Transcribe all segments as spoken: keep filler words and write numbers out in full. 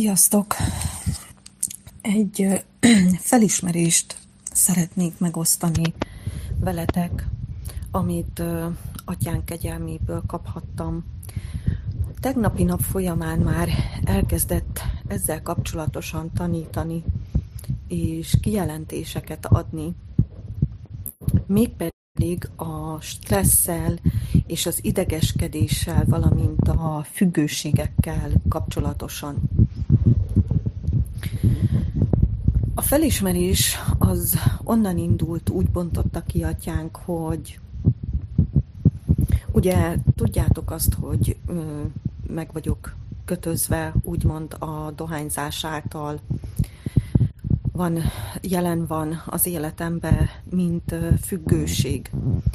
Sziasztok! Egy felismerést szeretnék megosztani veletek, amit Atyánk kegyelméből kaphattam. Tegnapi nap folyamán már elkezdett ezzel kapcsolatosan tanítani és kijelentéseket adni, mégpedig a stresszel és az idegeskedéssel, valamint a függőségekkel kapcsolatosan. A felismerés az onnan indult, úgy bontotta ki Atyánk, hogy ugye tudjátok azt, hogy ö, meg vagyok kötözve, úgymond a dohányzás által, van, jelen van az életemben, mint függőség.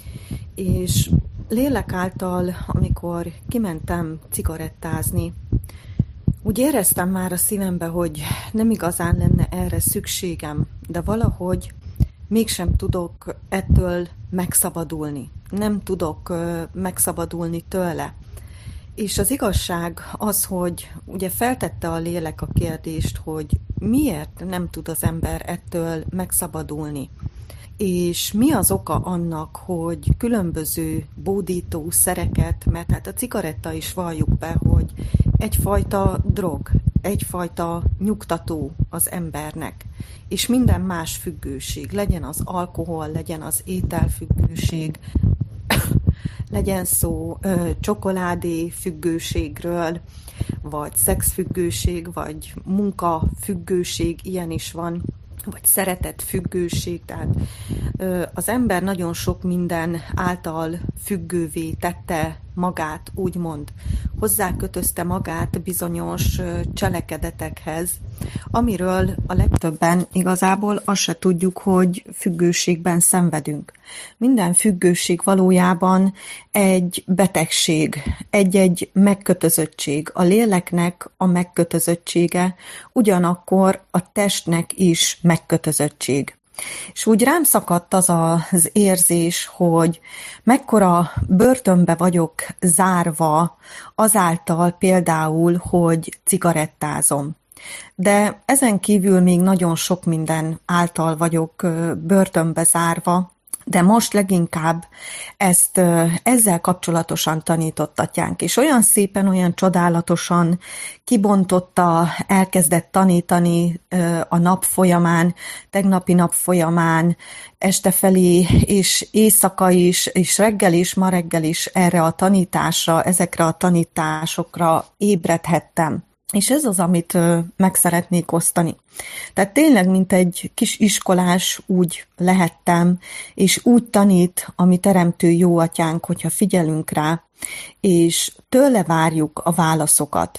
És lélek által, amikor kimentem cigarettázni, úgy éreztem már a szívembe, hogy nem igazán lenne erre szükségem, de valahogy mégsem tudok ettől megszabadulni. Nem tudok megszabadulni tőle. És az igazság az, hogy ugye feltette a lélek a kérdést, hogy miért nem tud az ember ettől megszabadulni. És mi az oka annak, hogy különböző bódító szereket, mert hát a cigaretta is valljuk be, hogy egyfajta drog, egyfajta nyugtató az embernek, és minden más függőség, legyen az alkohol, legyen az ételfüggőség, legyen szó ö, csokoládé függőségről, vagy szexfüggőség, vagy munkafüggőség, ilyen is van, vagy szeretet függőség, tehát ö, az ember nagyon sok minden által függővé tette magát, úgymond hozzákötözte magát bizonyos cselekedetekhez, amiről a legtöbben igazából azt se tudjuk, hogy függőségben szenvedünk. Minden függőség valójában egy betegség, egy-egy megkötözöttség. A léleknek a megkötözöttsége, ugyanakkor a testnek is megkötözöttség. És úgy rám szakadt az az érzés, hogy mekkora börtönbe vagyok zárva azáltal például, hogy cigarettázom. De ezen kívül még nagyon sok minden által vagyok börtönbe zárva, de most leginkább ezt ezzel kapcsolatosan tanított Atyánk, és olyan szépen, olyan csodálatosan kibontotta, elkezdett tanítani a nap folyamán, tegnapi nap folyamán, este felé, és éjszaka is, és reggel is, ma reggel is erre a tanításra, ezekre a tanításokra ébredhettem. És ez az, amit meg szeretnék osztani. Tehát tényleg, mint egy kis iskolás úgy lehettem, és úgy tanít a mi teremtő jó Atyánk, hogyha figyelünk rá, és tőle várjuk a válaszokat.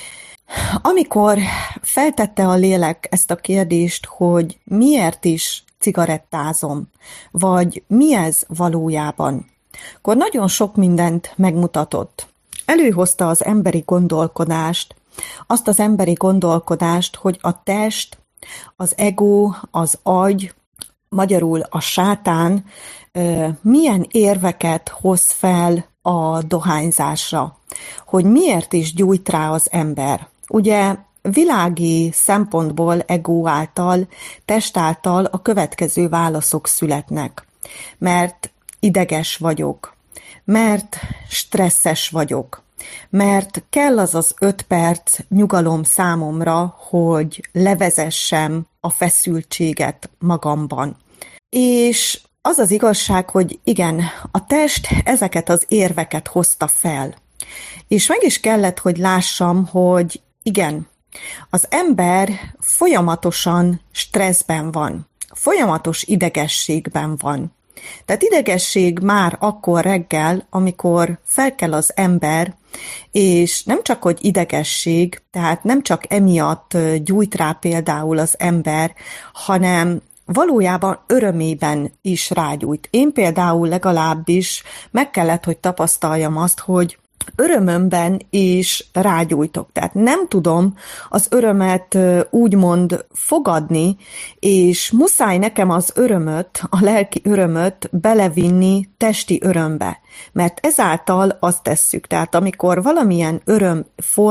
Amikor feltette a lélek ezt a kérdést, hogy miért is cigarettázom, vagy mi ez valójában, akkor nagyon sok mindent megmutatott. Előhozta az emberi gondolkodást, azt az emberi gondolkodást, hogy a test, az ego, az agy, magyarul a sátán milyen érveket hoz fel a dohányzásra, hogy miért is gyújt rá az ember. Ugye világi szempontból ego által, test által a következő válaszok születnek. Mert ideges vagyok, mert stresszes vagyok, mert kell az az öt perc nyugalom számomra, hogy levezessem a feszültséget magamban. És az az igazság, hogy igen, a test ezeket az érveket hozta fel. És meg is kellett, hogy lássam, hogy igen, az ember folyamatosan stresszben van, folyamatos idegességben van. Tehát idegesség már akkor reggel, amikor felkel az ember, és nem csak, hogy idegesség, tehát nem csak emiatt gyújt rá például az ember, hanem valójában örömében is rágyújt. Én például legalábbis meg kellett, hogy tapasztaljam azt, hogy örömömben is rágyújtok. Tehát nem tudom az örömet úgymond fogadni, és muszáj nekem az örömöt, a lelki örömöt belevinni testi örömbe. Mert ezáltal azt tesszük. Tehát amikor valamilyen öröm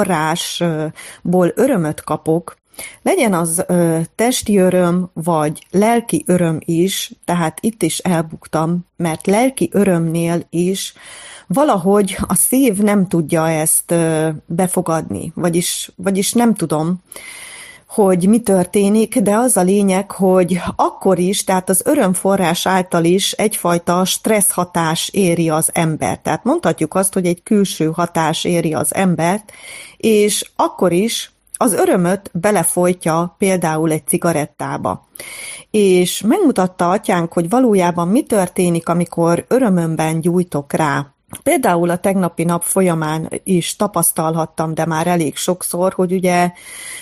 forrásból örömöt kapok, legyen az ö, testi öröm, vagy lelki öröm is, tehát itt is elbuktam, mert lelki örömnél is valahogy a szív nem tudja ezt ö, befogadni, vagyis, vagyis nem tudom, hogy mi történik, de az a lényeg, hogy akkor is, tehát az örömforrás által is egyfajta stressz hatás éri az embert. Tehát mondhatjuk azt, hogy egy külső hatás éri az embert, és akkor is az örömöt belefolytja például egy cigarettába. És megmutatta atyánk, hogy valójában mi történik, amikor örömömben gyújtok rá. Például a tegnapi nap folyamán is tapasztalhattam, de már elég sokszor, hogy ugye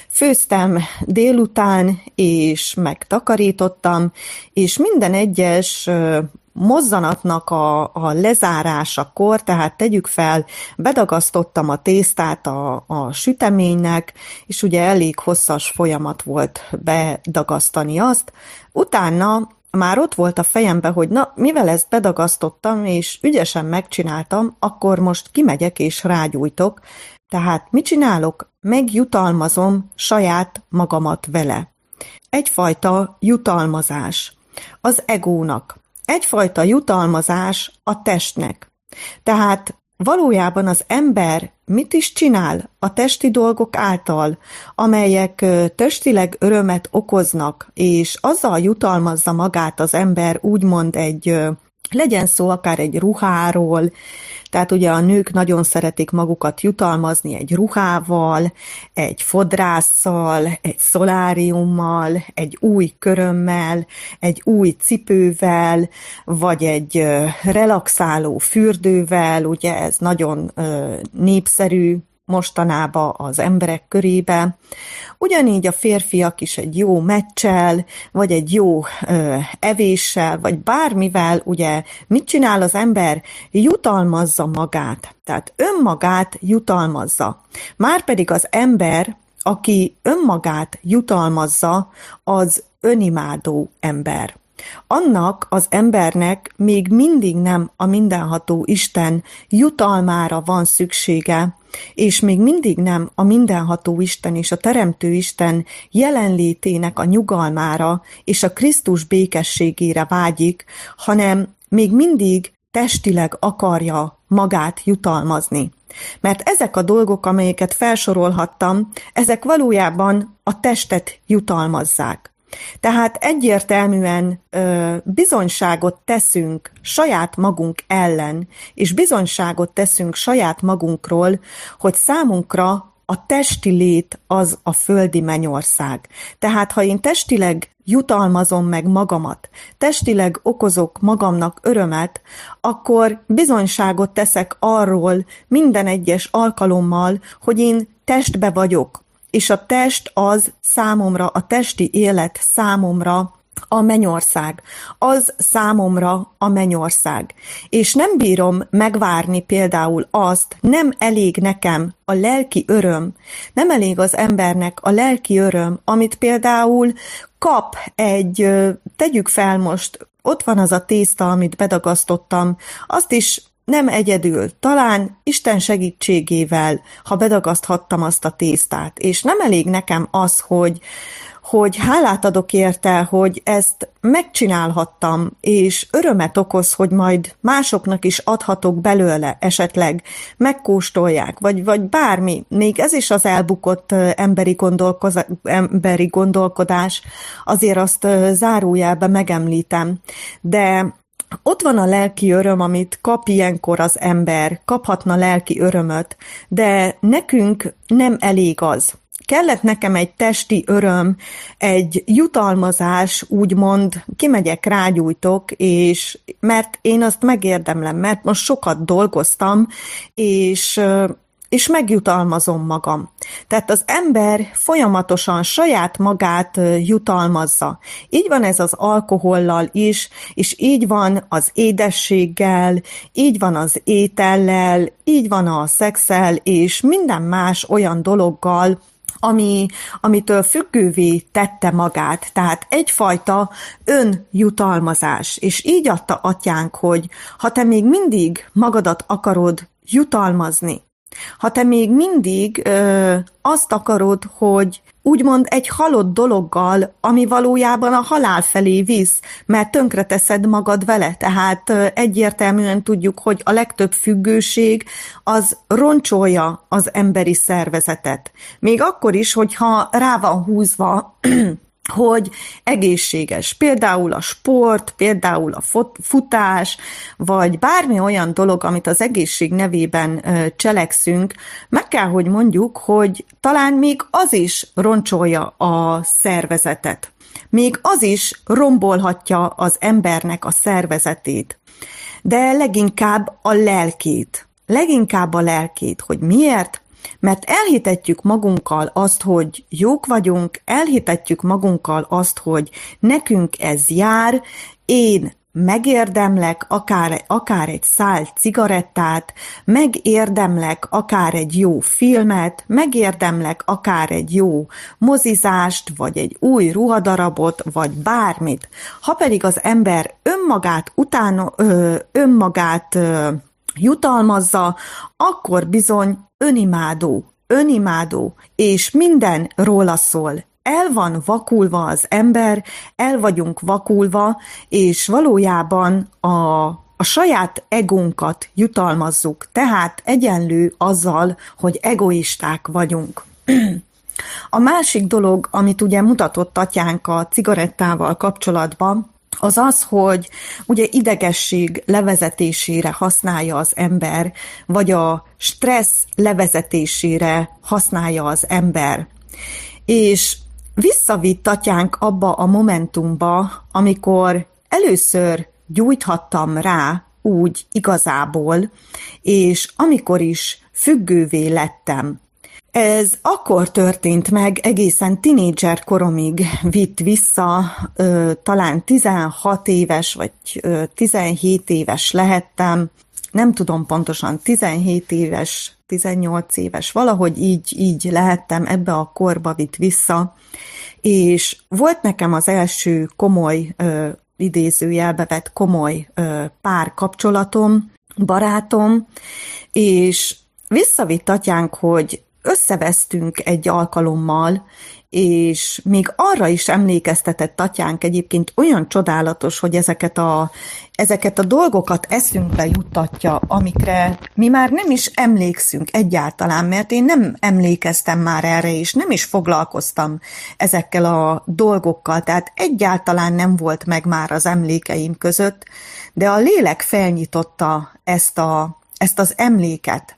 főztem délután, és megtakarítottam, és minden egyes mozzanatnak a, a lezárásakor, tehát tegyük fel, bedagasztottam a tésztát a, a süteménynek, és ugye elég hosszas folyamat volt bedagasztani azt. Utána már ott volt a fejemben, hogy na, mivel ezt bedagasztottam, és ügyesen megcsináltam, akkor most kimegyek és rágyújtok. Tehát mit csinálok? Megjutalmazom saját magamat vele. Egyfajta jutalmazás az egónak. Egyfajta jutalmazás a testnek. Tehát valójában az ember mit is csinál a testi dolgok által, amelyek testileg örömet okoznak, és azzal jutalmazza magát az ember úgymond egy, legyen szó akár egy ruháról, tehát ugye a nők nagyon szeretik magukat jutalmazni egy ruhával, egy fodrásszal, egy szoláriummal, egy új körömmel, egy új cipővel, vagy egy relaxáló fürdővel, ugye ez nagyon népszerű mostanában az emberek körébe. Ugyanígy a férfiak is egy jó meccsel, vagy egy jó ö, evéssel, vagy bármivel, ugye mit csinál az ember? Jutalmazza magát. Tehát önmagát jutalmazza. Márpedig az ember, aki önmagát jutalmazza, az önimádó ember. Annak az embernek még mindig nem a mindenható Isten jutalmára van szüksége, és még mindig nem a mindenható Isten és a Teremtő Isten jelenlétének a nyugalmára és a Krisztus békességére vágyik, hanem még mindig testileg akarja magát jutalmazni. Mert ezek a dolgok, amelyeket felsorolhattam, ezek valójában a testet jutalmazzák. Tehát egyértelműen ö, bizonyságot teszünk saját magunk ellen, és bizonyságot teszünk saját magunkról, hogy számunkra a testi lét az a földi mennyország. Tehát ha én testileg jutalmazom meg magamat, testileg okozok magamnak örömet, akkor bizonyságot teszek arról minden egyes alkalommal, hogy én testbe vagyok. És a test az számomra, a testi élet számomra a mennyország. Az számomra a mennyország. És nem bírom megvárni például azt, nem elég nekem a lelki öröm, nem elég az embernek a lelki öröm, amit például kap egy, tegyük fel most, ott van az a tészta, amit bedagasztottam, azt is nem egyedül, talán Isten segítségével, ha bedagaszthattam azt a tésztát, és nem elég nekem az, hogy, hogy hálát adok érte, hogy ezt megcsinálhattam, és örömet okoz, hogy majd másoknak is adhatok belőle, esetleg megkóstolják, vagy, vagy bármi. Még ez is az elbukott emberi, emberi gondolkodás, azért azt zárójelbe megemlítem. De ott van a lelki öröm, amit kap ilyenkor az ember, kaphatna lelki örömöt, de nekünk nem elég az. Kellett nekem egy testi öröm, egy jutalmazás, úgymond kimegyek, rágyújtok, és mert én azt megérdemlem, mert most sokat dolgoztam, és és megjutalmazom magam. Tehát az ember folyamatosan saját magát jutalmazza. Így van ez az alkohollal is, és így van az édességgel, így van az étellel, így van a szexel, és minden más olyan dologgal, ami, amitől függővé tette magát. Tehát egyfajta önjutalmazás. És így adta atyánk, hogy ha te még mindig magadat akarod jutalmazni, ha te még mindig ö, azt akarod, hogy úgymond egy halott dologgal, ami valójában a halál felé visz, mert tönkreteszed magad vele. Tehát ö, egyértelműen tudjuk, hogy a legtöbb függőség az roncsolja az emberi szervezetet. Még akkor is, hogyha rá van húzva, hogy egészséges. Például a sport, például a futás, vagy bármi olyan dolog, amit az egészség nevében cselekszünk, meg kell, hogy mondjuk, hogy talán még az is roncsolja a szervezetet. Még az is rombolhatja az embernek a szervezetét. De leginkább a lelkét. Leginkább a lelkét, hogy miért? Mert elhitetjük magunkkal azt, hogy jók vagyunk, elhitetjük magunkkal azt, hogy nekünk ez jár, én megérdemlek akár, akár egy szál cigarettát, megérdemlek akár egy jó filmet, megérdemlek akár egy jó mozizást, vagy egy új ruhadarabot, vagy bármit. Ha pedig az ember önmagát utána, önmagát jutalmazza, akkor bizony önimádó, önimádó, és minden róla szól. El van vakulva az ember, el vagyunk vakulva, és valójában a, a saját egónkat jutalmazzuk, tehát egyenlő azzal, hogy egoisták vagyunk. A másik dolog, amit ugye mutatott atyánk a cigarettával kapcsolatban, az az, hogy ugye idegesség levezetésére használja az ember, vagy a stressz levezetésére használja az ember. És visszavitt atyánk abba a momentumba, amikor először gyújthattam rá úgy igazából, és amikor is függővé lettem. Ez akkor történt meg, egészen tinédzser koromig vitt vissza, ö, talán tizenhat éves vagy ö, tizenhét éves lehettem, nem tudom pontosan, tizenhét éves, tizennyolc éves, valahogy így, így lehettem, ebbe a korba vitt vissza, és volt nekem az első komoly, ö, idézőjelbe vett komoly ö, párkapcsolatom, barátom, és visszavitt atyánk, hogy összevesztünk egy alkalommal, és még arra is emlékeztetett atyánk, egyébként olyan csodálatos, hogy ezeket a, ezeket a dolgokat eszünkbe juttatja, amikre mi már nem is emlékszünk egyáltalán, mert én nem emlékeztem már erre, és nem is foglalkoztam ezekkel a dolgokkal, tehát egyáltalán nem volt meg már az emlékeim között, de a lélek felnyitotta ezt, a, ezt az emléket,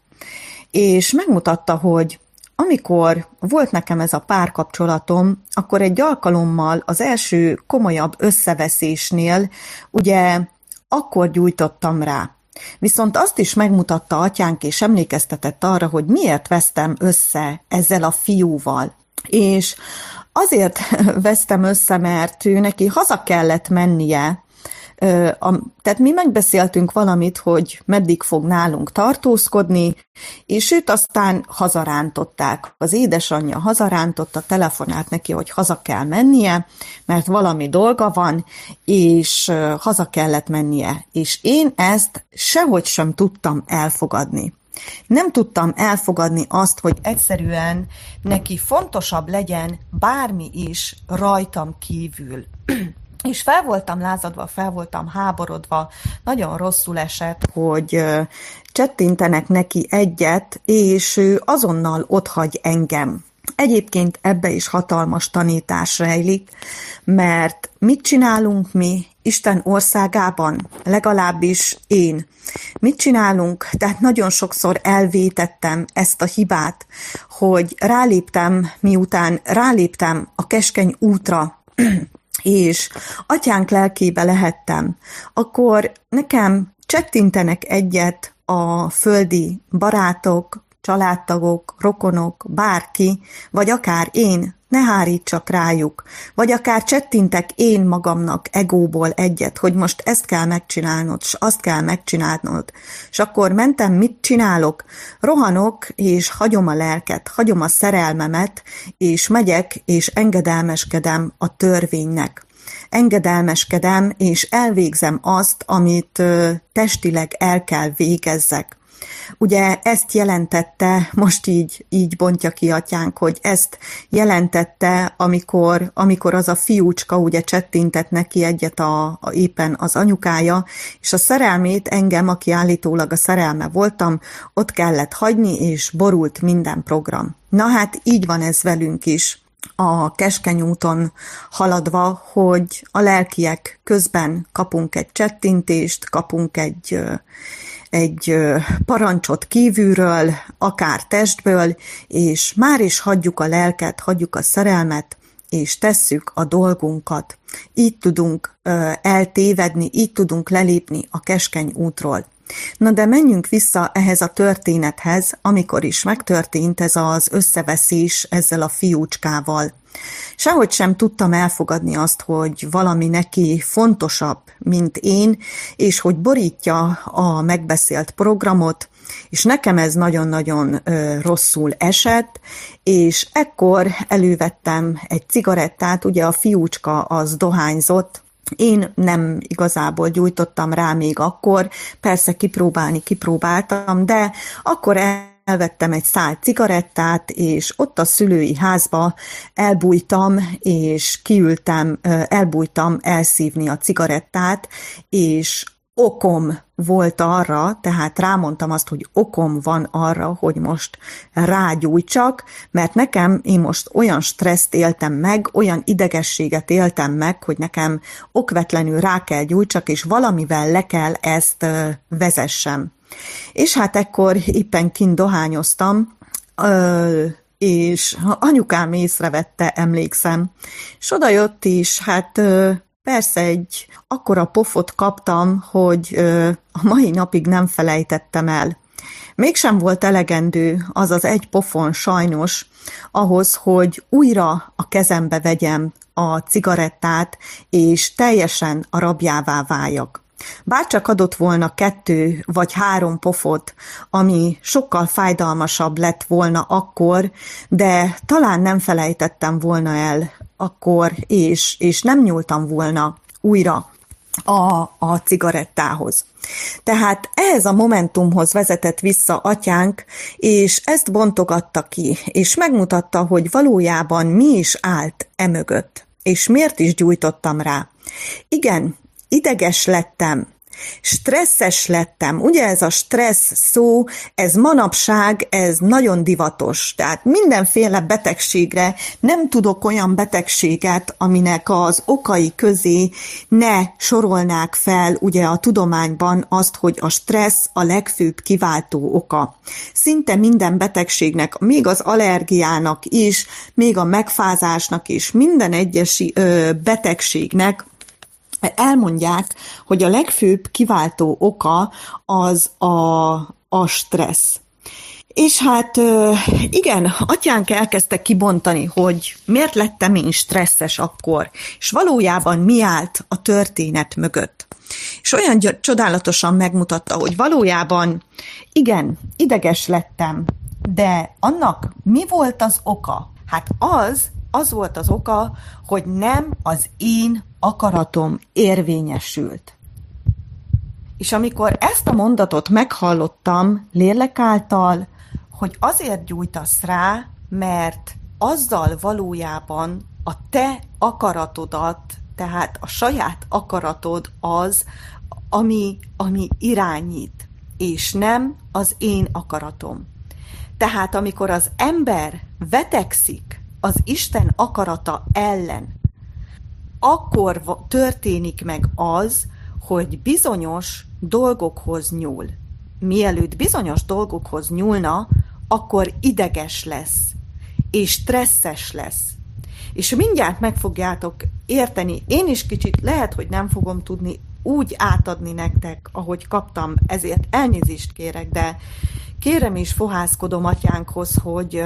és megmutatta, hogy amikor volt nekem ez a párkapcsolatom, akkor egy alkalommal az első komolyabb összeveszésnél ugye akkor gyújtottam rá. Viszont azt is megmutatta atyánk, és emlékeztetett arra, hogy miért vesztem össze ezzel a fiúval. És azért vesztem össze, mert ő neki haza kellett mennie, tehát mi megbeszéltünk valamit, hogy meddig fog nálunk tartózkodni, és őt aztán hazarántották. Az édesanyja hazarántotta, telefonált neki, hogy haza kell mennie, mert valami dolga van, és haza kellett mennie. És én ezt sehogy sem tudtam elfogadni. Nem tudtam elfogadni azt, hogy egyszerűen neki fontosabb legyen bármi is rajtam kívül. És fel voltam lázadva, fel voltam háborodva, nagyon rosszul esett, hogy csettintenek neki egyet, és ő azonnal otthagy engem. Egyébként ebbe is hatalmas tanítás rejlik, mert mit csinálunk mi Isten országában, legalábbis én? Mit csinálunk? Tehát nagyon sokszor elvétettem ezt a hibát, hogy ráléptem, miután ráléptem a keskeny útra, és atyánk lelkébe lehettem, akkor nekem csettintenek egyet a földi barátok, családtagok, rokonok, bárki, vagy akár én, ne hárítsak rájuk, vagy akár csettintek én magamnak egóból egyet, hogy most ezt kell megcsinálnod, s azt kell megcsinálnod. És akkor mentem, mit csinálok? Rohanok, és hagyom a lelket, hagyom a szerelmemet, és megyek, és engedelmeskedem a törvénynek. Engedelmeskedem, és elvégzem azt, amit ö, testileg el kell végezzek. Ugye ezt jelentette, most így, így bontja ki atyánk, hogy ezt jelentette, amikor, amikor az a fiúcska ugye csettintett neki egyet a, a, éppen az anyukája, és a szerelmét engem, aki állítólag a szerelme voltam, ott kellett hagyni, és borult minden program. Na hát így van ez velünk is, a keskeny úton haladva, hogy a lelkiek közben kapunk egy csettintést, kapunk egy... egy parancsot kívülről, akár testből, és már is hagyjuk a lelket, hagyjuk a szerelmet, és tesszük a dolgunkat. Így tudunk eltévedni, így tudunk lelépni a keskeny útról. Na de menjünk vissza ehhez a történethez, amikor is megtörtént ez az összeveszés ezzel a fiúcskával. Sehogy sem tudtam elfogadni azt, hogy valami neki fontosabb, mint én, és hogy borítja a megbeszélt programot, és nekem ez nagyon-nagyon ö, rosszul esett, és ekkor elővettem egy cigarettát, ugye a fiúcska az dohányzott, én nem igazából gyújtottam rá még akkor, persze kipróbálni kipróbáltam, de akkor elvettem egy szál cigarettát, és ott a szülői házba elbújtam, és kiültem, elbújtam elszívni a cigarettát, és okom volt arra, tehát rámondtam azt, hogy okom van arra, hogy most rágyújtsak, mert nekem, én most olyan stresszt éltem meg, olyan idegességet éltem meg, hogy nekem okvetlenül rá kell gyújtsak, és valamivel le kell ezt vezessem. És hát ekkor éppen kint dohányoztam, és anyukám észrevette, emlékszem, és odajött is, hát persze egy akkora pofot kaptam, hogy a mai napig nem felejtettem el. Mégsem volt elegendő az az egy pofon sajnos ahhoz, hogy újra a kezembe vegyem a cigarettát, és teljesen a rabjává váljak. Bárcsak adott volna kettő vagy három pofot, ami sokkal fájdalmasabb lett volna akkor, de talán nem felejtettem volna el akkor, és, és nem nyúltam volna újra a, a cigarettához. Tehát ehhez a momentumhoz vezetett vissza atyánk, és ezt bontogatta ki, és megmutatta, hogy valójában mi is állt emögött, és miért is gyújtottam rá. Igen, ideges lettem, stresszes lettem. Ugye ez a stressz szó, ez manapság, ez nagyon divatos. Tehát mindenféle betegségre nem tudok olyan betegséget, aminek az okai közé ne sorolnák fel ugye a tudományban azt, hogy a stressz a legfőbb kiváltó oka. Szinte minden betegségnek, még az allergiának is, még a megfázásnak is, minden egyes ö, betegségnek elmondják, hogy a legfőbb kiváltó oka az a, a stressz. És hát igen, atyánk elkezdte kibontani, hogy miért lettem én stresszes akkor, és valójában mi állt a történet mögött. És olyan csodálatosan megmutatta, hogy valójában igen, ideges lettem, de annak mi volt az oka? Hát az, az volt az oka, hogy nem az én akaratom érvényesült. És amikor ezt a mondatot meghallottam lélek által, hogy azért gyújtasz rá, mert azzal valójában a te akaratodat, tehát a saját akaratod az, ami, ami irányít, és nem az én akaratom. Tehát amikor az ember vetekszik az Isten akarata ellen, akkor történik meg az, hogy bizonyos dolgokhoz nyúl. Mielőtt bizonyos dolgokhoz nyúlna, akkor ideges lesz, és stresszes lesz. És mindjárt meg fogjátok érteni, én is kicsit lehet, hogy nem fogom tudni úgy átadni nektek, ahogy kaptam, ezért elnézést kérek, de kérem és fohászkodom atyánkhoz, hogy,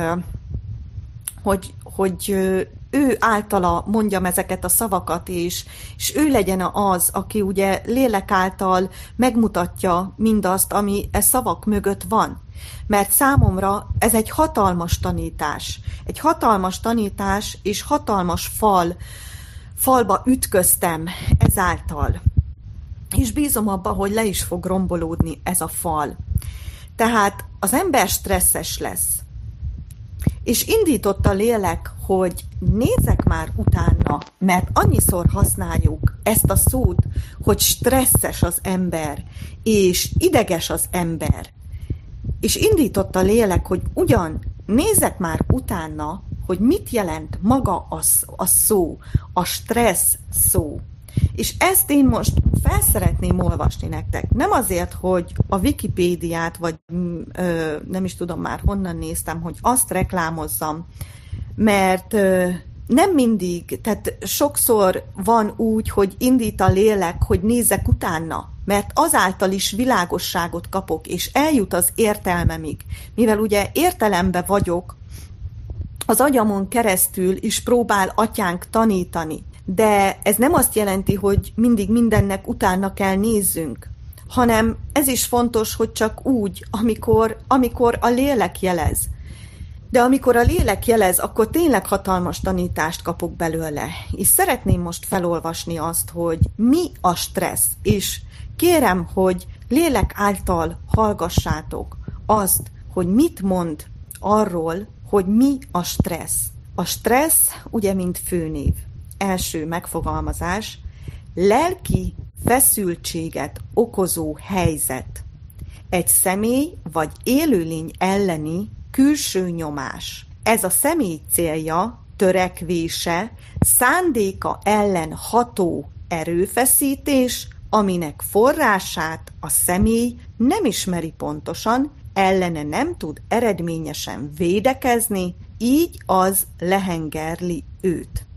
hogy, hogy ő általa mondjam ezeket a szavakat, és, és ő legyen az, aki ugye lélek által megmutatja mindazt, ami e szavak mögött van. Mert számomra ez egy hatalmas tanítás. Egy hatalmas tanítás, és hatalmas fal, falba ütköztem ezáltal. És bízom abba, hogy le is fog rombolódni ez a fal. Tehát az ember stresszes lesz. És indított a lélek, hogy nézzek már utána, mert annyiszor használjuk ezt a szót, hogy stresszes az ember, és ideges az ember. És indított a lélek, hogy ugyan nézzek már utána, hogy mit jelent maga a, a szó, a stressz szó. És ezt én most fel szeretném olvasni nektek. Nem azért, hogy a Wikipédiát, vagy ö, nem is tudom már honnan néztem, hogy azt reklámozzam, mert ö, nem mindig, tehát sokszor van úgy, hogy indít a lélek, hogy nézzek utána, mert azáltal is világosságot kapok, és eljut az értelmemig. Mivel ugye értelembe vagyok, az agyamon keresztül is próbál atyánk tanítani. De ez nem azt jelenti, hogy mindig mindennek utána kell nézzünk, hanem ez is fontos, hogy csak úgy, amikor, amikor a lélek jelez. De amikor a lélek jelez, akkor tényleg hatalmas tanítást kapok belőle. És szeretném most felolvasni azt, hogy mi a stressz, és kérem, hogy lélek által hallgassátok azt, hogy mit mond arról, hogy mi a stressz. A stressz ugye mint főnév. Első megfogalmazás, lelki feszültséget okozó helyzet. Egy személy vagy élőlény elleni külső nyomás. Ez a személy célja, törekvése, szándéka ellen ható erőfeszítés, aminek forrását a személy nem ismeri pontosan, ellene nem tud eredményesen védekezni, így az lehengerli őt.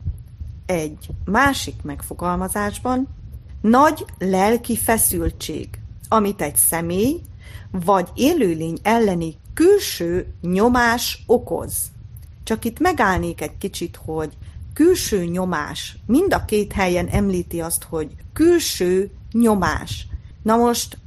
Egy másik megfogalmazásban nagy lelki feszültség, amit egy személy vagy élőlény elleni külső nyomás okoz. Csak itt megállnék egy kicsit, hogy külső nyomás, mind a két helyen említi azt, hogy külső nyomás. Na most,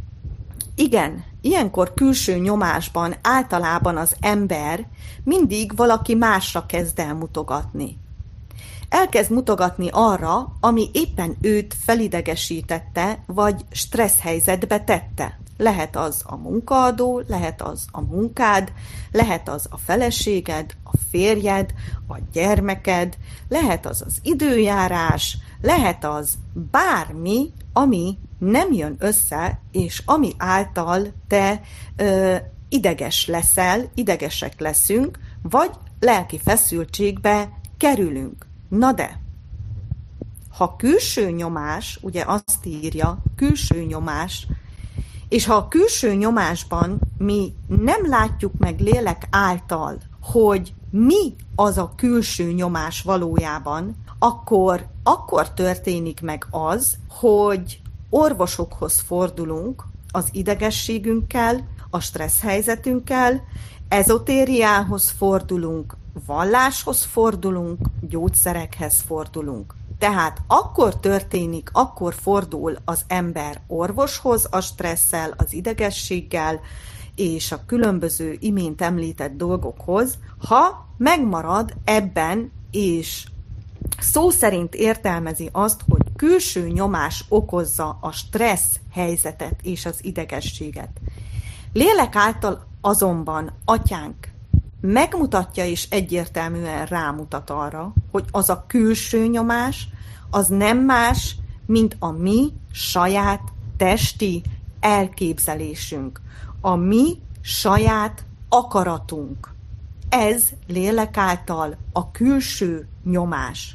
igen, ilyenkor külső nyomásban általában az ember mindig valaki másra kezd el mutogatni. Elkezd mutogatni arra, ami éppen őt felidegesítette, vagy stressz helyzetbe tette. Lehet az a munkaadó, lehet az a munkád, lehet az a feleséged, a férjed, a gyermeked, lehet az az időjárás, lehet az bármi, ami nem jön össze, és ami által te ö, ideges leszel, idegesek leszünk, vagy lelki feszültségbe kerülünk. Na de, ha külső nyomás, ugye azt írja, külső nyomás, és ha a külső nyomásban mi nem látjuk meg lélek által, hogy mi az a külső nyomás valójában, akkor, akkor történik meg az, hogy orvosokhoz fordulunk az idegességünkkel, a stressz helyzetünkkel, ezotériához fordulunk, valláshoz fordulunk, gyógyszerekhez fordulunk. Tehát akkor történik, akkor fordul az ember orvoshoz a stresszel, az idegességgel és a különböző imént említett dolgokhoz, ha megmarad ebben és szó szerint értelmezi azt, hogy külső nyomás okozza a stressz helyzetet és az idegességet. Lélek által azonban atyánk megmutatja és egyértelműen rámutat arra, hogy az a külső nyomás, az nem más, mint a mi saját testi elképzelésünk, a mi saját akaratunk. Ez lélek által a külső nyomás.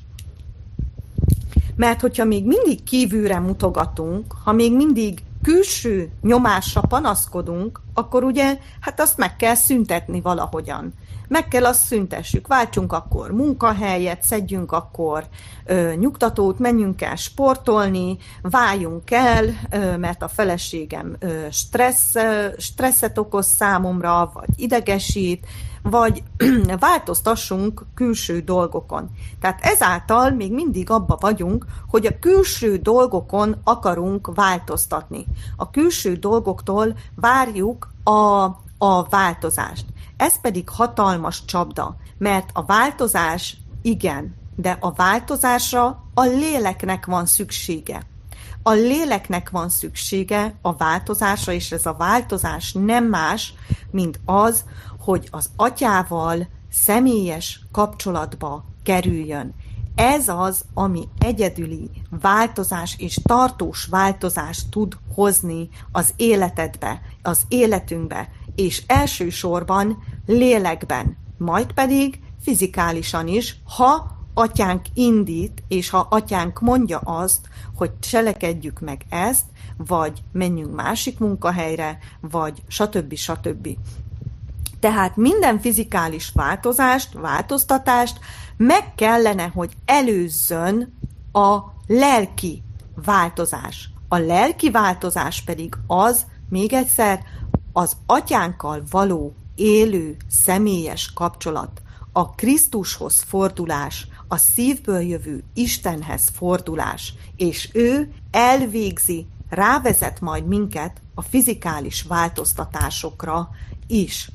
Mert hogyha még mindig kívülre mutogatunk, ha még mindig külső nyomásra panaszkodunk, akkor ugye, hát azt meg kell szüntetni valahogyan. Meg kell azt szüntessük, váltsunk akkor munkahelyet, szedjünk akkor ö, nyugtatót, menjünk el sportolni, váljunk el, ö, mert a feleségem ö, stressz, ö, stresszet okoz számomra, vagy idegesít, vagy változtassunk külső dolgokon. Tehát ezáltal még mindig abba vagyunk, hogy a külső dolgokon akarunk változtatni. A külső dolgoktól várjuk a, a változást. Ez pedig hatalmas csapda, mert a változás igen, de a változásra a léleknek van szüksége. A léleknek van szüksége a változásra, és ez a változás nem más, mint az, hogy az atyával személyes kapcsolatba kerüljön. Ez az, ami egyedüli változás és tartós változást tud hozni az életedbe, az életünkbe, és elsősorban lélekben, majd pedig fizikálisan is, ha atyánk indít, és ha atyánk mondja azt, hogy cselekedjük meg ezt, vagy menjünk másik munkahelyre, vagy stb. stb. Tehát minden fizikális változást, változtatást meg kellene, hogy előzzön a lelki változás. A lelki változás pedig az, még egyszer, az atyánkkal való élő, személyes kapcsolat, a Krisztushoz fordulás, a szívből jövő Istenhez fordulás, és ő elvégzi, rávezet majd minket a fizikális változtatásokra is.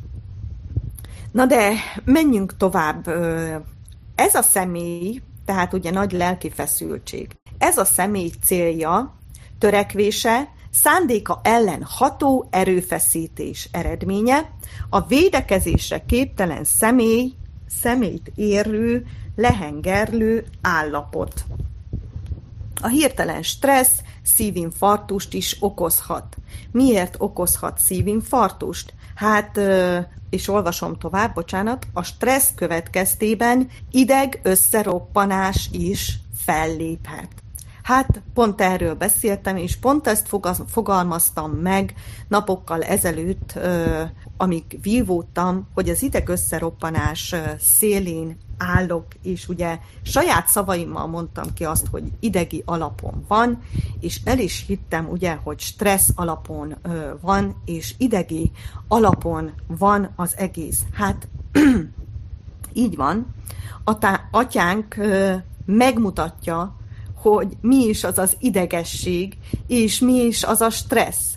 Na de menjünk tovább. Ez a személy, tehát ugye nagy lelki feszültség, ez a személy célja, törekvése, szándéka ellen ható erőfeszítés eredménye, a védekezésre képtelen személy, személyt érő, lehengerlő állapot. A hirtelen stressz szívinfarktust is okozhat. Miért okozhat szívinfarktust? Hát, és olvasom tovább, bocsánat, a stressz következtében ideg összeroppanás is felléphet. Hát pont erről beszéltem, és pont ezt fogalmaztam meg napokkal ezelőtt, amíg vívódtam, hogy az ideg összeroppanás szélén állok, és ugye saját szavaimmal mondtam ki azt, hogy idegi alapon van, és el is hittem ugye, hogy stressz alapon van, és idegi alapon van az egész. Hát így van, atyánk megmutatja, hogy mi is az az idegesség, és mi is az a stressz.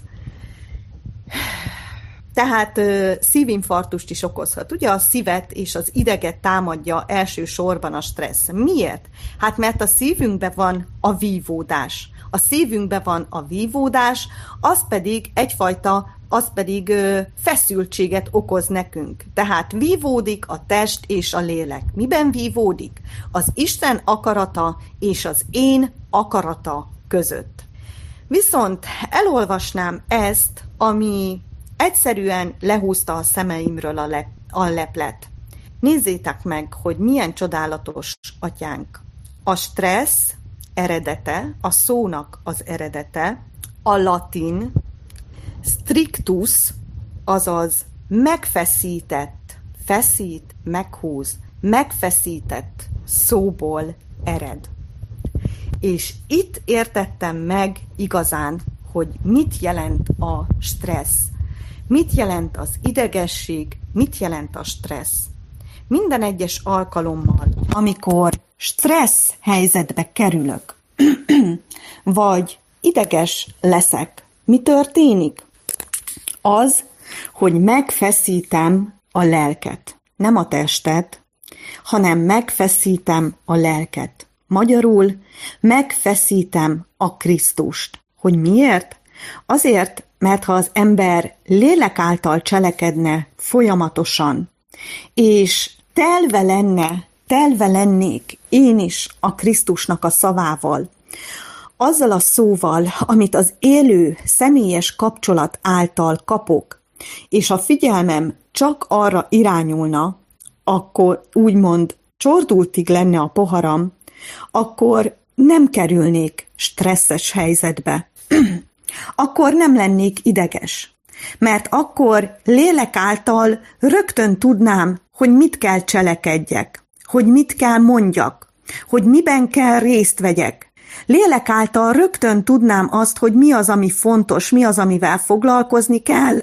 Tehát szívinfarktust is okozhat. Ugye a szívet és az ideget támadja elsősorban a stressz. Miért? Hát mert a szívünkben van a vívódás. A szívünkben van a vívódás, az pedig egyfajta, az pedig ö, feszültséget okoz nekünk. Tehát vívódik a test és a lélek. Miben vívódik? Az Isten akarata és az én akarata között. Viszont elolvasnám ezt, ami egyszerűen lehúzta a szemeimről a, le, a leplet. Nézzétek meg, hogy milyen csodálatos atyánk. A stressz eredete, a szónak az eredete, a latin strictus, azaz megfeszített, feszít, meghúz, megfeszített szóból ered. És itt értettem meg igazán, hogy mit jelent a stressz, mit jelent az idegesség, mit jelent a stressz. Minden egyes alkalommal, amikor stressz helyzetbe kerülök, vagy ideges leszek, mi történik? Az, hogy megfeszítem a lelket. Nem a testet, hanem megfeszítem a lelket. Magyarul megfeszítem a Krisztust. Hogy miért? Azért, mert ha az ember lélek által cselekedne folyamatosan, és telve lenne, telve lennék én is a Krisztusnak a szavával, azzal a szóval, amit az élő, személyes kapcsolat által kapok, és a figyelmem csak arra irányulna, akkor úgymond csordultig lenne a poharam, akkor nem kerülnék stresszes helyzetbe. Akkor nem lennék ideges. mert akkor lélek által rögtön tudnám, hogy mit kell cselekedjek, hogy mit kell mondjak, hogy miben kell részt vegyek. Lélek által rögtön tudnám azt, hogy mi az, ami fontos, mi az, amivel foglalkozni kell,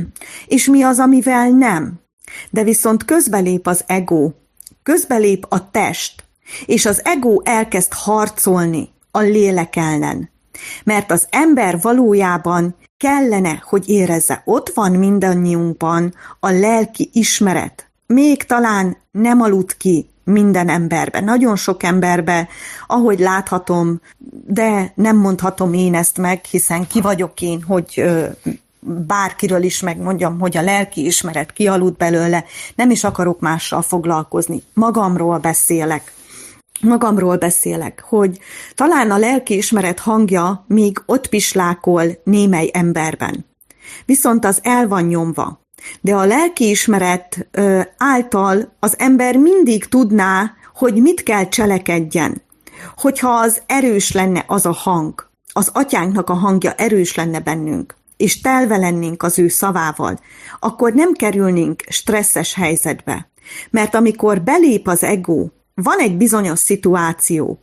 és mi az, amivel nem. De viszont közbelép az ego, közbelép a test, és az ego elkezd harcolni a lélek ellen. Mert az ember valójában kellene, hogy érezze, ott van mindannyiunkban a lelki ismeret. Még talán nem aludt ki minden emberbe, nagyon sok emberbe, ahogy láthatom, de nem mondhatom én ezt meg, hiszen ki vagyok én, hogy ö, bárkiről is megmondjam, hogy a lelki ismeret kialudt belőle, nem is akarok mással foglalkozni. Magamról beszélek. Magamról beszélek, hogy talán a lelki ismeret hangja még ott pislákol némely emberben. Viszont az el van nyomva. De a lelkiismeret ö, által az ember mindig tudná, hogy mit kell cselekedjen. Hogyha az erős lenne az a hang, az atyánknak a hangja erős lenne bennünk, és telve lennénk az ő szavával, akkor nem kerülnénk stresszes helyzetbe. Mert amikor belép az ego, van egy bizonyos szituáció,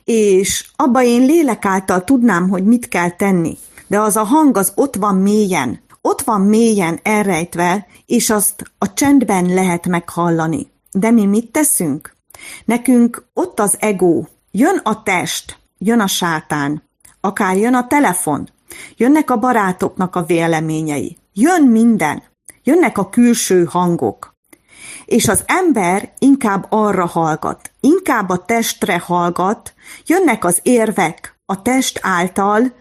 és abba én lélek által tudnám, hogy mit kell tenni, de az a hang az ott van mélyen, ott van mélyen elrejtve, és azt a csendben lehet meghallani. De mi mit teszünk? Nekünk ott az ego, jön a test, jön a sátán, akár jön a telefon, jönnek a barátoknak a véleményei, jön minden, jönnek a külső hangok. És az ember inkább arra hallgat, inkább a testre hallgat, jönnek az érvek a test által,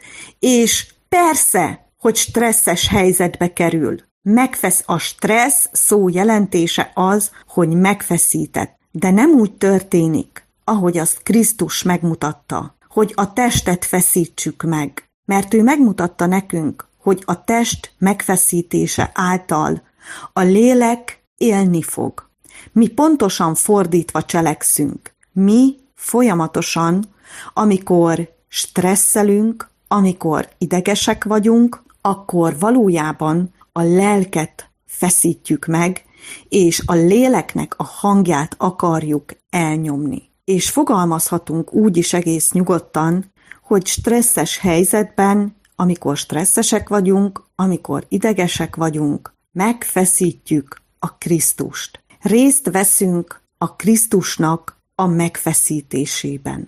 és persze, hogy stresszes helyzetbe kerül. Megfesz a stressz szó jelentése az, hogy megfeszített. De nem úgy történik, ahogy azt Krisztus megmutatta, hogy a testet feszítsük meg. Mert ő megmutatta nekünk, hogy a test megfeszítése által a lélek élni fog. Mi pontosan fordítva cselekszünk. Mi folyamatosan, amikor stresszelünk, amikor idegesek vagyunk, akkor valójában a lelket feszítjük meg, és a léleknek a hangját akarjuk elnyomni. És fogalmazhatunk úgy is egész nyugodtan, hogy stresszes helyzetben, amikor stresszesek vagyunk, amikor idegesek vagyunk, megfeszítjük a Krisztust. Részt veszünk a Krisztusnak a megfeszítésében.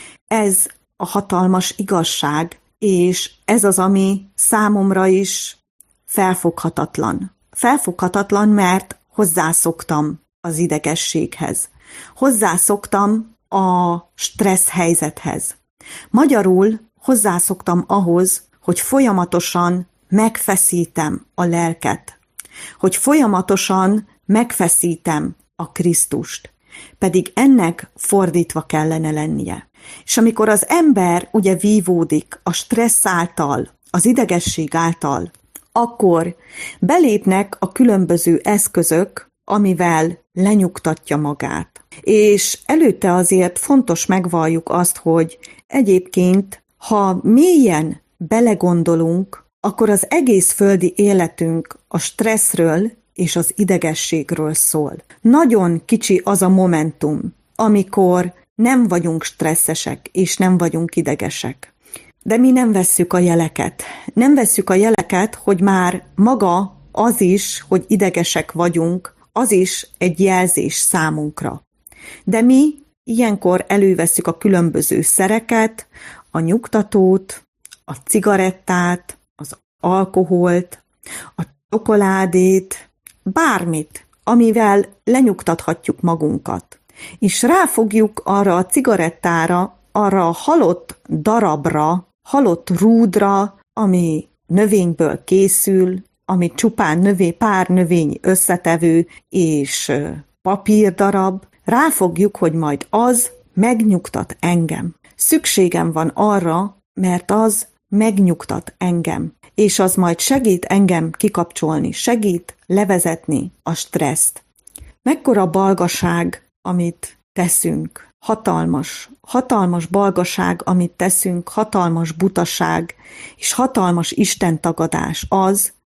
Ez a hatalmas igazság, és ez az, ami számomra is felfoghatatlan. Felfoghatatlan, mert hozzászoktam az idegességhez. Hozzászoktam a stressz helyzethez. Magyarul hozzászoktam ahhoz, hogy folyamatosan megfeszítem a lelket. Hogy folyamatosan megfeszítem a Krisztust. Pedig ennek fordítva kellene lennie. És amikor az ember ugye vívódik a stressz által, az idegesség által, akkor belépnek a különböző eszközök, amivel lenyugtatja magát. És előtte azért fontos megvalljuk azt, hogy egyébként, ha mélyen belegondolunk, akkor az egész földi életünk a stresszről és az idegességről szól. Nagyon kicsi az a momentum, amikor nem vagyunk stresszesek és nem vagyunk idegesek. De mi nem vesszük a jeleket. Nem vesszük a jeleket, hogy már maga az is, hogy idegesek vagyunk, az is egy jelzés számunkra. De mi ilyenkor elővesszük a különböző szereket, a nyugtatót, a cigarettát, az alkoholt, a csokoládét, bármit, amivel lenyugtathatjuk magunkat. És ráfogjuk arra a cigarettára, arra a halott darabra, halott rúdra, ami növényből készül, ami csupán növé, pár növényi összetevő és papírdarab, ráfogjuk, hogy majd az megnyugtat engem. Szükségem van arra, mert az megnyugtat engem, és az majd segít engem kikapcsolni, segít levezetni a stresszt. Mekkora balgaság, amit teszünk, hatalmas, hatalmas balgaság, amit teszünk, hatalmas butaság, és hatalmas istentagadás az,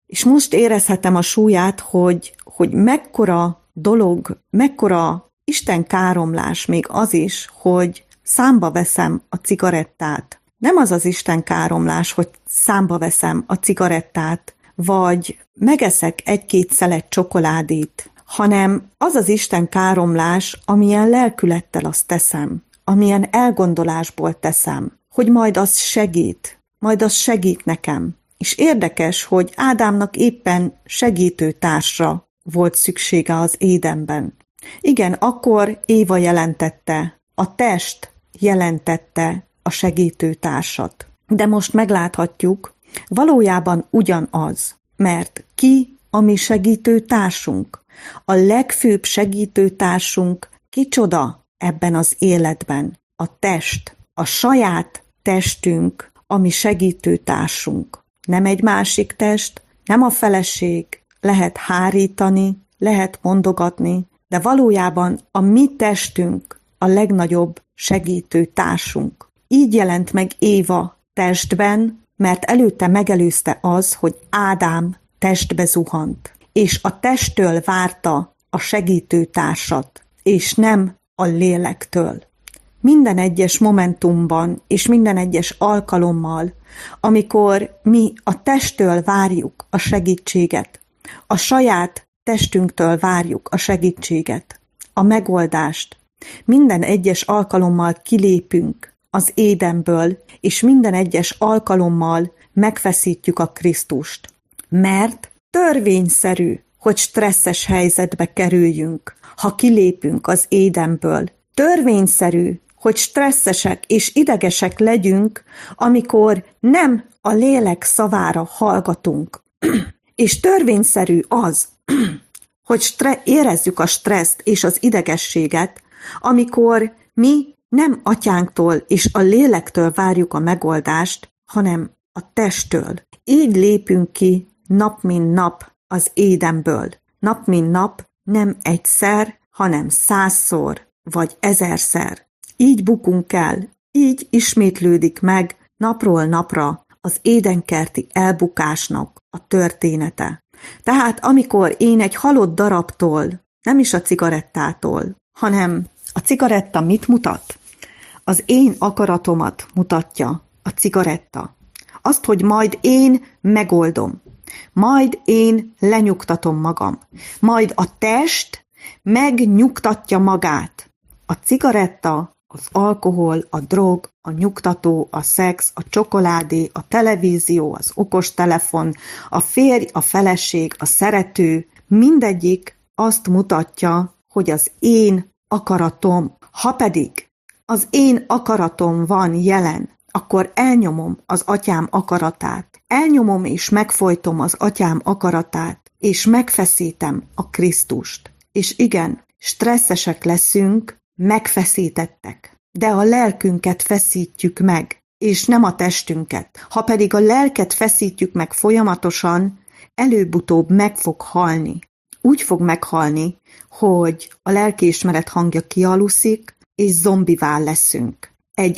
És most érezhetem a súlyát, hogy, hogy mekkora dolog, mekkora Isten káromlás még az is, hogy számba veszem a cigarettát. Nem az az Isten káromlás, hogy számba veszem a cigarettát, vagy megeszek egy-két szelet csokoládét, hanem az az Isten káromlás, amilyen lelkülettel azt teszem, amilyen elgondolásból teszem, hogy majd az segít, majd az segít nekem. És érdekes, hogy Ádámnak éppen segítő társra volt szüksége az Édenben. Igen, akkor Éva jelentette, a test jelentette a segítő társat. De most megláthatjuk, valójában ugyanaz, mert ki a mi segítő társunk? A legfőbb segítő társunk kicsoda ebben az életben? A test, a saját testünk, a mi segítő társunk. Nem egy másik test, nem a feleség, lehet hárítani, lehet mondogatni, de valójában a mi testünk a legnagyobb segítő társunk. Így jelent meg Éva testben, mert előtte megelőzte az, hogy Ádám testbe zuhant, és a testtől várta a segítő társat, és nem a lélektől. Minden egyes momentumban és minden egyes alkalommal, amikor mi a testtől várjuk a segítséget, a saját testünktől várjuk a segítséget, a megoldást, minden egyes alkalommal kilépünk az Édenből, és minden egyes alkalommal megfeszítjük a Krisztust. Mert törvényszerű, hogy stresszes helyzetbe kerüljünk, ha kilépünk az Édenből. Törvényszerű, hogy stresszesek és idegesek legyünk, amikor nem a lélek szavára hallgatunk. És törvényszerű az, hogy stre- érezzük a stresszt és az idegességet, amikor mi nem atyánktól és a lélektől várjuk a megoldást, hanem a testtől. Így lépünk ki nap mint nap az Édenből. Nap mint nap, nem egyszer, hanem százszor vagy ezerszer. Így bukunk el, így ismétlődik meg napról napra az édenkerti elbukásnak a története. Tehát amikor én egy halott darabtól, nem is a cigarettától, hanem a cigaretta mit mutat? Az én akaratomat mutatja a cigaretta. Azt, hogy majd én megoldom, majd én lenyugtatom magam, majd a test megnyugtatja magát. A cigaretta, az alkohol, a drog, a nyugtató, a szex, a csokoládé, a televízió, az okostelefon, a férj, a feleség, a szerető, mindegyik azt mutatja, hogy az én akaratom, ha pedig az én akaratom van jelen, akkor elnyomom az atyám akaratát. Elnyomom és megfojtom az atyám akaratát, és megfeszítem a Krisztust. És igen, stresszesek leszünk, megfeszítettek, de a lelkünket feszítjük meg, és nem a testünket. Ha pedig a lelket feszítjük meg folyamatosan, előbb-utóbb meg fog halni. Úgy fog meghalni, hogy a lelkiismeret hangja kialuszik, és zombivá leszünk. Egy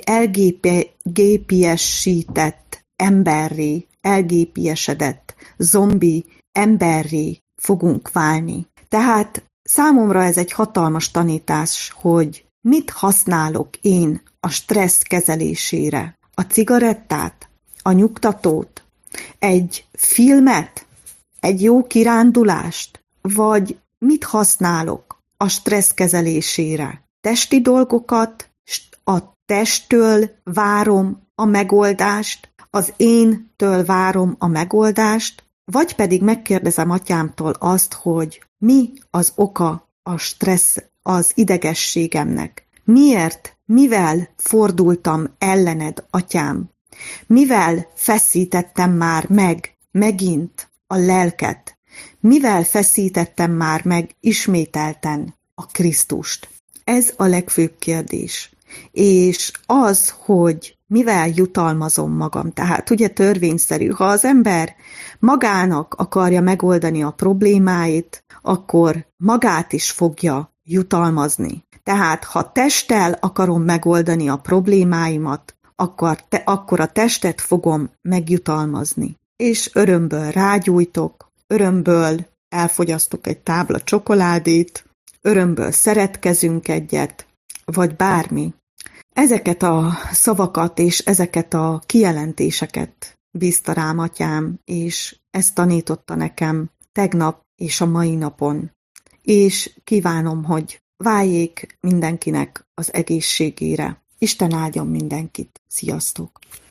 elgépiesített emberré, elgépiesedett zombi emberré fogunk válni. Tehát számomra ez egy hatalmas tanítás, hogy mit használok én a stressz kezelésére. A cigarettát, a nyugtatót, egy filmet, egy jó kirándulást, vagy mit használok a stressz kezelésére. Testi dolgokat, a testtől várom a megoldást, az éntől várom a megoldást, vagy pedig megkérdezem atyámtól azt, hogy mi az oka a stressz, az idegességemnek. Miért, mivel fordultam ellened, atyám? Mivel feszítettem már meg megint a lelket? Mivel feszítettem már meg ismételten a Krisztust? Ez a legfőbb kérdés. És az, hogy mivel jutalmazom magam, tehát ugye törvényszerű, ha az ember magának akarja megoldani a problémáit, akkor magát is fogja jutalmazni. Tehát ha testtel akarom megoldani a problémáimat, akkor, te, akkor a testet fogom megjutalmazni. és örömből rágyújtok, örömből elfogyasztok egy tábla csokoládét, örömből szeretkezünk egyet, vagy bármi. Ezeket a szavakat és ezeket a kijelentéseket bízta rám atyám, és ezt tanította nekem tegnap és a mai napon. És kívánom, hogy váljék mindenkinek az egészségére. Isten áldjon mindenkit. Sziasztok!